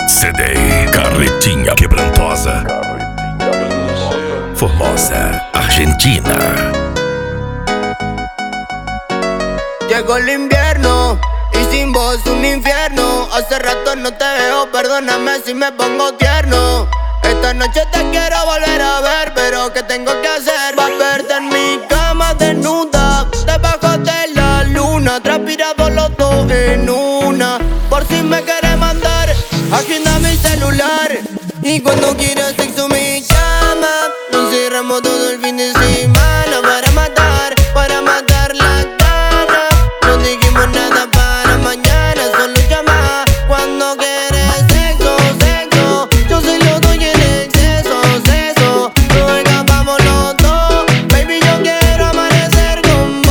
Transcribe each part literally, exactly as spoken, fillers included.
C D Carretinha Quebrantosa, Formosa, Argentina. Llegó el invierno y sin vos un infierno. Hace rato no te veo, perdóname si me pongo tierno. Esta noche te quiero volver a ver, pero ¿qué tengo que hacer? Va a verte en mi cama desnuda, debajo de la luna, transpirados los dos en una. Por si me quieres mandar, agenda mi celular. Y cuando quieras sexo me llama. Nos cerramos todo el fin de semana para matar, para matar la gana. No dijimos nada para mañana, solo llama cuando quieres sexo, sexo. Yo se lo doy en exceso, sexo. Nos escapamos los dos, baby, yo quiero amanecer con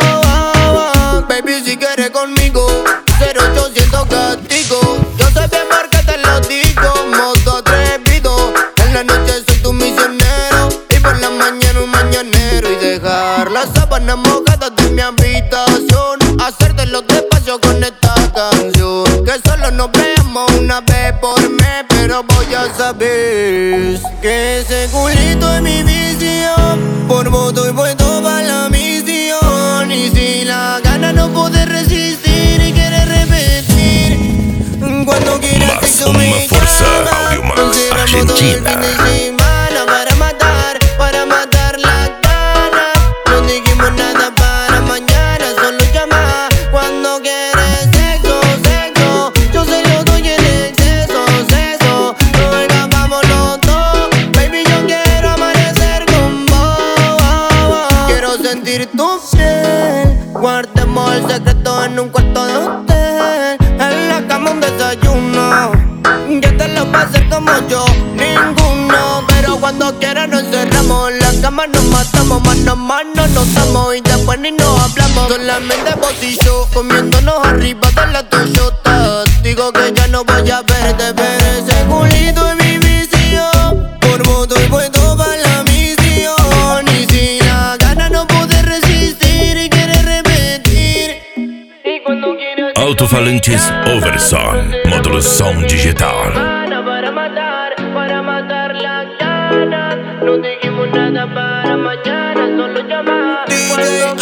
vos. Baby, si quieres conmigo, cero ochocientos castigo. Yo sé bien porque te lo digo, modo atrevido. En la noche soy tu misionero y por la mañana un mañanero. Y dejar las sábanas mojadas de mi habitación, hacértelo despacio con esta canción. Que solo nos veamos una vez por mes, pero voy a saber que ese culito es mi visión. Por vos doy vuelto para la misión. Y si la gana no puede resistir y quiere repetir, cuando quieras Más sexo una me fuerza, llama. Audio Max, Nos cerramos todo el fin de Argentina. semana para matar, para matar la gana. No dijimos nada para mañana, solo llama cuando quieres sexo, sexo. Yo se lo doy en exceso, sexo. Nos escapamos los dos, baby, yo quiero amanecer con vos. Quiero sentir tu piel, guardemos el secreto en un cuarto de hotel. En la cama un desayuno, yo te lo voy a hacer como yo, ninguno. Pero cuando quieras nos cerramos, la cama nos matamos, mano a mano nos damos y después ni nos hablamos. Solamente vos y yo, comiéndonos arriba de la Toyota. Digo que ya no voy a verte, pero ese culito es mi visión. Por vos doy vuelto para la misión. Y si la gana no puede resistir y quiere repetir, y cuando quieras Alto-falantes Overson, módulo som digital. para matar, para matar la gana. No dijimos nada para mañana, solo llama cuando